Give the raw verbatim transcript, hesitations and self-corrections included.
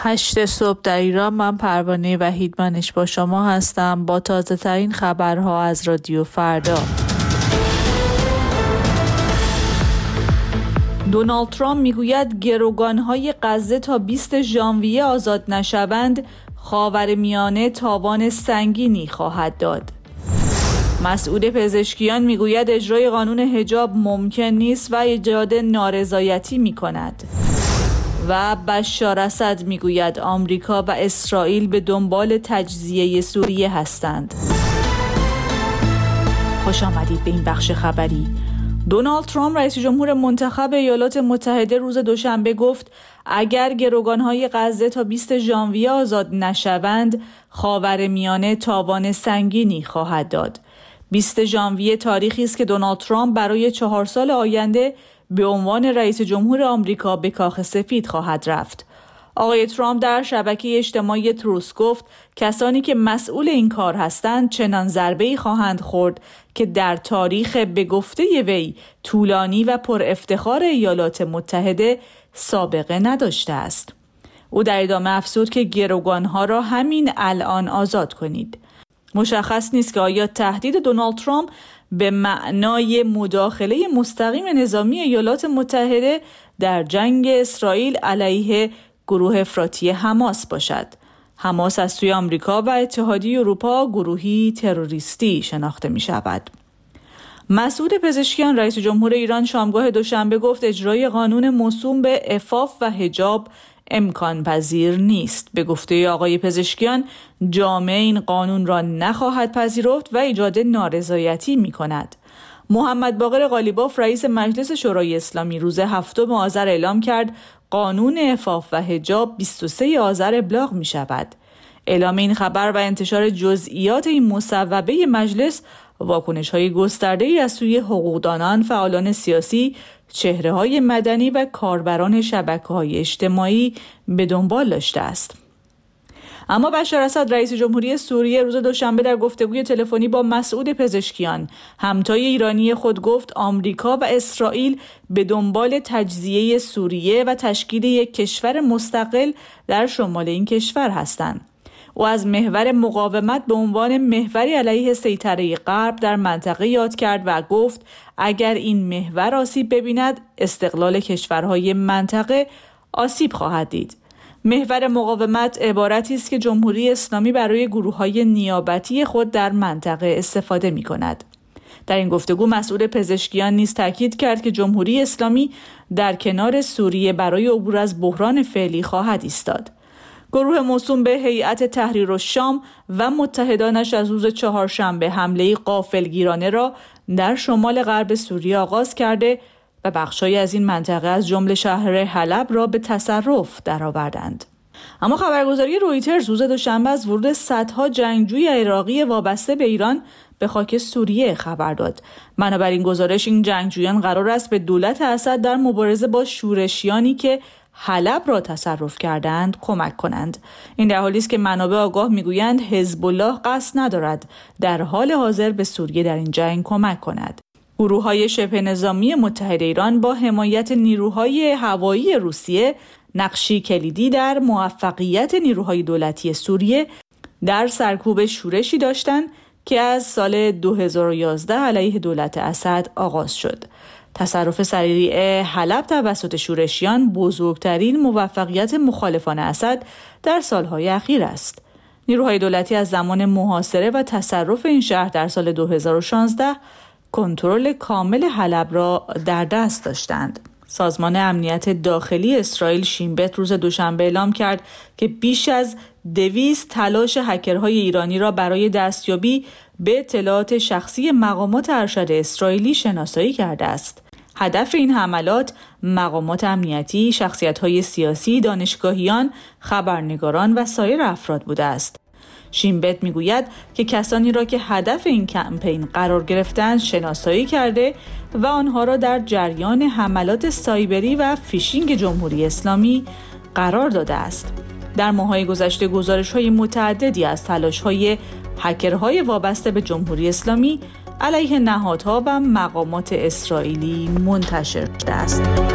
هشت صبح در ایران. من پروانه وحیدمنش با شما هستم با تازه ترین خبرها از رادیو فردا. دونالد ترامپ میگوید گروگانهای غزه تا بیست ژانویه آزاد نشوند، خاورمیانه تاوان سنگینی خواهد داد. مسئول پزشکیان میگوید اجرای قانون حجاب ممکن نیست و ایجاد نارضایتی میکند. و بشار اسد میگوید آمریکا و اسرائیل به دنبال تجزیه سوریه هستند. خوش آمدید به این بخش خبری. دونالد ترامپ رئیس جمهور منتخب ایالات متحده روز دوشنبه گفت اگر گروگانهای غزه تا بیست ژانویه آزاد نشوند، خاورمیانه تاوان سنگینی خواهد داد. بیست ژانویه تاریخی است که دونالد ترامپ برای چهار سال آینده به عنوان رئیس جمهور آمریکا به کاخ سفید خواهد رفت. آقای ترامپ در شبکه اجتماعی تروس گفت کسانی که مسئول این کار هستند چنان ضربه‌ای خواهند خورد که در تاریخ به گفته وی طولانی و پر افتخار ایالات متحده سابقه نداشته است. او در ادامه افزود که گروگانها را همین الان آزاد کنید. مشخص نیست که آیا تهدید دونالد ترامپ به معنای مداخله مستقیم نظامی ایالات متحده در جنگ اسرائیل علیه گروه افراطی حماس باشد. حماس از سوی آمریکا و اتحادیه اروپا گروهی تروریستی شناخته می شود. مسئول پزشکیان رئیس جمهور ایران شامگاه دوشنبه گفت اجرای قانون موسوم به عفاف و حجاب امکان پذیر نیست. به گفته آقای پزشکیان جامعه این قانون را نخواهد پذیرفت و ایجاد نارضایتی می کند. محمد باقر قالیباف رئیس مجلس شورای اسلامی روز هفتم آذر اعلام کرد قانون عفاف و حجاب بیست و سوم آذر ابلاغ می شود. اعلام این خبر و انتشار جزئیات این مصوبه مجلس واکنش‌های گسترده‌ای از سوی حقوقدانان، فعالان سیاسی، چهره‌های مدنی و کاربران شبکه‌های اجتماعی به دنبال داشته است. اما بشار اسد رئیس جمهوری سوریه روز دوشنبه در گفتگوی تلفنی با مسئول پزشکیان همتای ایرانی خود گفت آمریکا و اسرائیل به دنبال تجزیه سوریه و تشکیل یک کشور مستقل در شمال این کشور هستند. او از محور مقاومت به عنوان محوری علیه سیطره غرب در منطقه یاد کرد و گفت اگر این محور آسیب ببیند استقلال کشورهای منطقه آسیب خواهد دید. محور مقاومت عبارتی است که جمهوری اسلامی برای گروه‌های نیابتی خود در منطقه استفاده می‌کند. در این گفتگو مسئول پزشکیان نیز تاکید کرد که جمهوری اسلامی در کنار سوریه برای عبور از بحران فعلی خواهد ایستاد. گروه موسوم به هیئت تحریر الشام و متحدانش از روز چهارشنبه حمله غافلگیرانه را در شمال غرب سوریه آغاز کرده و بخش‌هایی از این منطقه از جمله شهر حلب را به تصرف درآوردند. اما خبرگزاری رویترز روز دوشنبه از ورود صدها جنگجوی عراقی وابسته به ایران به خاک سوریه خبر داد. بنابر این گزارش این جنگجویان قرار است به دولت اسد در مبارزه با شورشیانی که حلب را تصرف کردند کمک کنند. این در حالی است که منابع آگاه میگویند حزب الله قصد ندارد در حال حاضر به سوریه در این جنگ کمک کند. گروه‌های شبه نظامی متحد ایران با حمایت نیروهای هوایی روسیه نقشی کلیدی در موفقیت نیروهای دولتی سوریه در سرکوب شورشی داشتند که از سال دو هزار و یازده علیه دولت اسد آغاز شد. تصرف سریع حلب توسط شورشیان بزرگترین موفقیت مخالفان اسد در سالهای اخیر است. نیروهای دولتی از زمان محاصره و تصرف این شهر در سال دو هزار و شانزده کنترل کامل حلب را در دست داشتند. سازمان امنیت داخلی اسرائیل شین بت روز دوشنبه اعلام کرد که بیش از دویست تلاش هکرهای ایرانی را برای دستیابی به اطلاعات شخصی مقامات ارشد اسرائیلی شناسایی کرده است. هدف این حملات مقامات امنیتی، شخصیت‌های سیاسی، دانشگاهیان، خبرنگاران و سایر افراد بوده است. شین بت میگوید که کسانی را که هدف این کمپین قرار گرفتند شناسایی کرده و آنها را در جریان حملات سایبری و فیشینگ جمهوری اسلامی قرار داده است. در ماه‌های گذشته گزارش‌های متعددی از تلاش‌های هکرهای وابسته به جمهوری اسلامی علیه نهادها و مقامات اسرائیلی منتشر شده است.